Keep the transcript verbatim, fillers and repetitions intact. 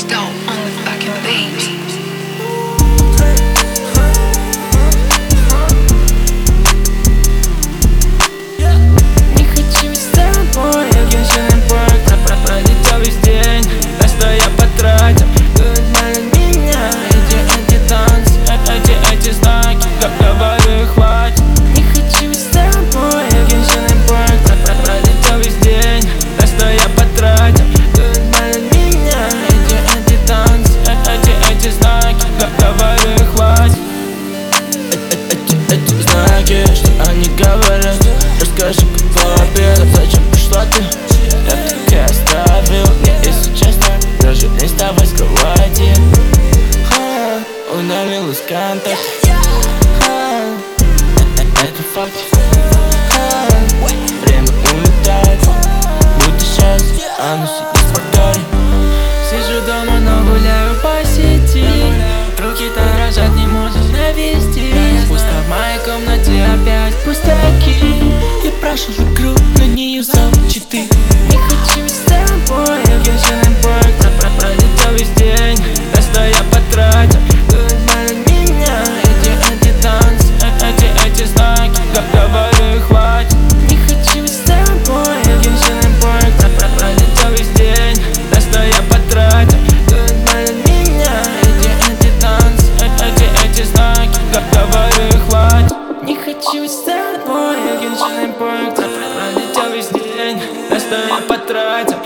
Dope on the fucking beat. Не хочу с тобой, Геншин Импакт. Пролетел весь день, на что я потратил. Знали меня, эти, эти танцы, эти, эти знаки. Говорю, хватит. Не хочу с тобой, Геншин Импакт. Пролетел весь день, на что я потратил. Знали меня, эти, эти танцы, эти, эти знаки. Говорю, хватит. Эти, эти знаки, что они говорят. Расскажи, как обед, зачем пришла ты? Я так и оставил, мне, если честно, даже не вставай с кровати. Ха, удалил из контакта. Ха, это факт. Ха, время улетает, будто сейчас оно сидит в портале. Сижу дома, но гуляю по сети. Руки-то дрожат, не можешь навести. Пусто в моей комнате опять пустяки. Я прошел игру, но не юзал читы. Не хочу с тобой, Геншин Импакт. Пролетел весь день, на что я потратил. Знали меня, эти, эти танцы, эти, эти знаки. Говорю, хватит. Не хочу с тобой, Геншин Импакт. Пролетел весь день, на что я потратил. Знали меня, эти, эти танцы, эти, эти знаки. Говорю, хватит. Не хочу с тобой, Геншин Импакт. Пролетел весь день, на что я потратил.